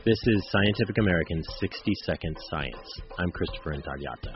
This is Scientific American's 60-Second Science. I'm Christopher Intagliata.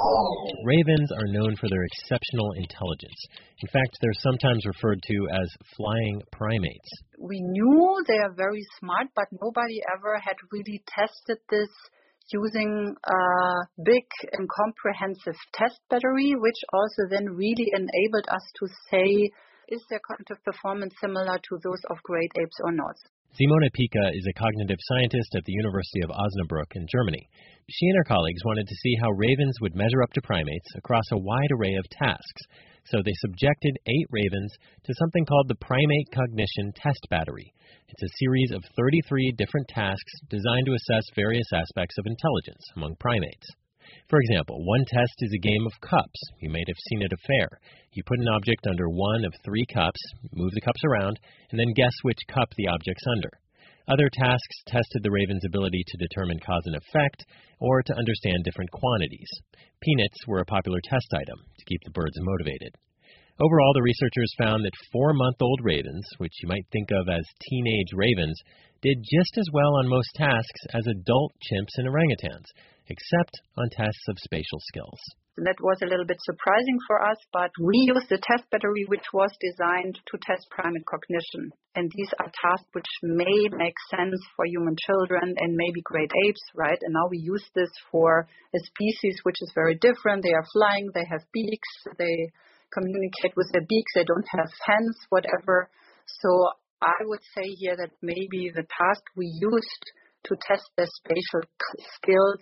Ravens are known for their exceptional intelligence. In fact, they're sometimes referred to as flying primates. We knew they are very smart, but nobody ever had really tested this using a big and comprehensive test battery, which also then really enabled us to say, is their cognitive performance similar to those of great apes or not? Simone Pica is a cognitive scientist at the University of Osnabrück in Germany. She and her colleagues wanted to see how ravens would measure up to primates across a wide array of tasks. So they subjected 8 ravens to something called the Primate Cognition Test Battery. It's a series of 33 different tasks designed to assess various aspects of intelligence among primates. For example, one test is a game of cups. You may have seen at a fair. You put an object under one of 3 cups, move the cups around, and then guess which cup the object's under. Other tasks tested the raven's ability to determine cause and effect or to understand different quantities. Peanuts were a popular test item to keep the birds motivated. Overall, the researchers found that 4-month-old ravens, which you might think of as teenage ravens, did just as well on most tasks as adult chimps and orangutans, except on tests of spatial skills. That was a little bit surprising for us, but we used the test battery which was designed to test primate cognition. And these are tasks which may make sense for human children and maybe great apes, right? And now we use this for a species which is very different. They are flying, they have beaks, they communicate with their beaks, they don't have hands, whatever. So I would say here that maybe the task we used to test their spatial skills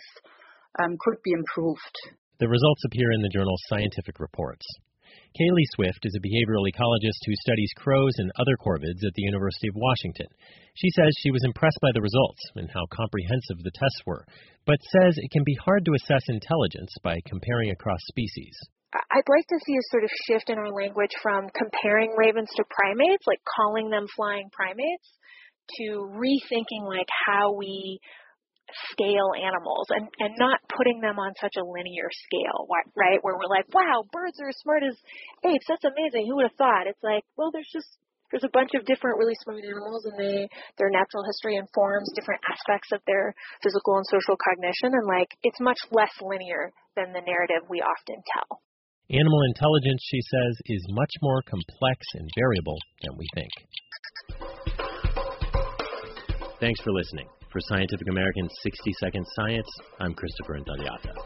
could be improved. The results appear in the journal Scientific Reports. Kaylee Swift is a behavioral ecologist who studies crows and other corvids at the University of Washington. She says she was impressed by the results and how comprehensive the tests were, but says it can be hard to assess intelligence by comparing across species. I'd like to see a sort of shift in our language from comparing ravens to primates, like calling them flying primates, to rethinking like how we scale animals and not putting them on such a linear scale, right? Where we're like, wow, birds are as smart as apes. That's amazing. Who would have thought? It's like, well, there's a bunch of different really smart animals, and their natural history informs different aspects of their physical and social cognition, and like it's much less linear than the narrative we often tell. Animal intelligence, she says, is much more complex and variable than we think. Thanks for listening. For Scientific American's 60-Second Science, I'm Christopher Intagliata.